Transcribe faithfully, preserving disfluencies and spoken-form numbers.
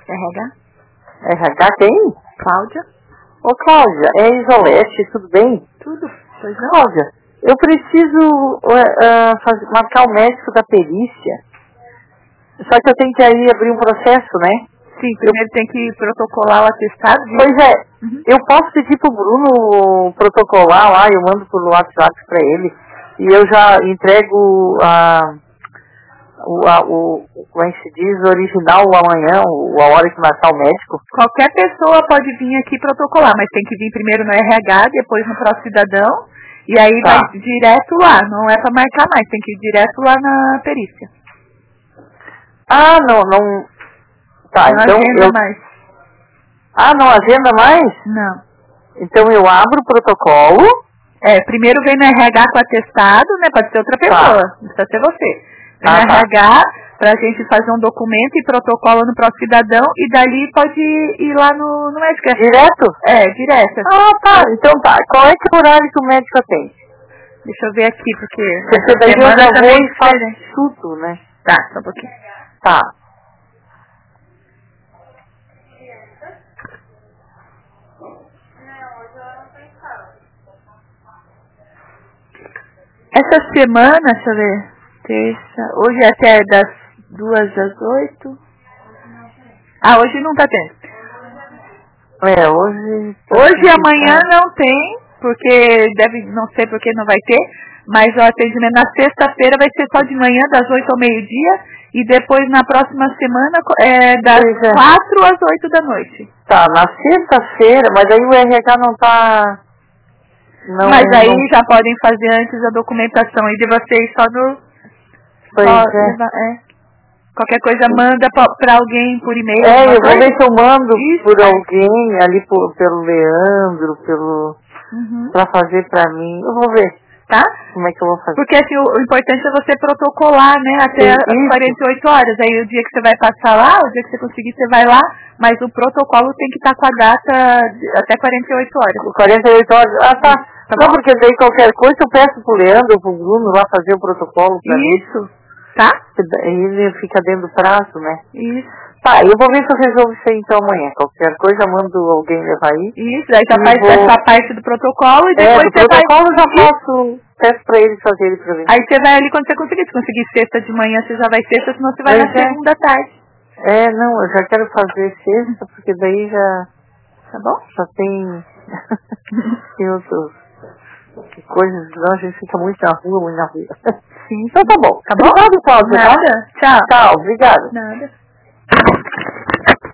R H? R H quem? Cláudia. Ô Cláudia, é Isolete, tudo bem? Tudo. Pois não. Cláudia, eu preciso uh, uh, fazer, marcar o médico da perícia. Só que eu tenho que aí abrir um processo, né? Sim, primeiro eu... tem que protocolar o atestado. De... Pois é, uhum. Eu posso pedir pro Bruno protocolar lá, eu mando por WhatsApp pra ele, e eu já entrego a, o, a, o, como é que se diz, o original amanhã, o, a hora que marcar o médico. Qualquer pessoa pode vir aqui protocolar, mas tem que vir primeiro no R H, depois no Pro Cidadão, e aí tá. Vai direto lá, não é pra marcar mais, tem que ir direto lá na perícia. Ah, não, não... Tá, não então agenda eu... mais. Ah, não agenda mais? Não. Então eu abro o protocolo. É, primeiro vem no R H com atestado, né? Pode ser outra pessoa, tá. Não precisa ser você. Vem ah, no tá. R H pra gente fazer um documento e protocolo no próprio cidadão e dali pode ir lá no, no médico. Direto? É, direto. Ah, tá. Então tá. Qual é que é o horário que o médico atende? Deixa eu ver aqui, porque... Porque daí eu já vou e faço tudo, né? Tá, só um pouquinho. Tá. Essa semana, deixa eu ver, terça, hoje é até das duas às oito. Ah, hoje não tá tendo. É, hoje... Hoje e amanhã não tem, porque deve, não sei porque não vai ter, mas o atendimento na sexta-feira vai ser só de manhã, das oito ao meio-dia, e depois na próxima semana é das é. quatro às oito da noite. Tá, na sexta-feira, mas aí o R H não tá... Não, mas aí não... já podem fazer antes a documentação e de vocês só no... Pois só, é. é. Qualquer coisa manda para alguém por e-mail. É, eu vou ver se eu mando Isso, por é. alguém, ali por, pelo Leandro, pelo... Uhum. Pra fazer pra mim. Eu vou ver. Tá? Como é que eu vou fazer? Porque assim, o, o importante é você protocolar, né, até Sim, as isso. quarenta e oito horas. Aí o dia que você vai passar lá, o dia que você conseguir, você vai lá, mas o protocolo tem que estar com a data de, até quarenta e oito horas. quarenta e oito horas? Ah, tá. Tá Não, bom? porque daí qualquer coisa eu peço pro Leandro, pro Bruno lá fazer o protocolo pra mim. Isso. Tá? Aí ele fica dentro do prazo, né? Isso. Tá, eu vou ver se eu resolvo isso aí então amanhã. Qualquer coisa eu mando alguém levar aí. Isso, aí já faz vou... essa parte do protocolo e depois é, do você protocolo vai... eu já faço, peço pra eles fazerem pra mim. Aí você vai ali quando você conseguir. Se conseguir sexta de manhã, você já vai sexta, senão você vai Mas na é. segunda tarde. É, não, eu já quero fazer sexta, porque daí já... Tá bom? Já tem... tem outros... coisas, não, a gente fica muito na rua, muito na rua. Sim. Então tá bom. Tá bom? Obrigado, Cláudia. Nada. Tchau. Tchau, obrigado. Nada.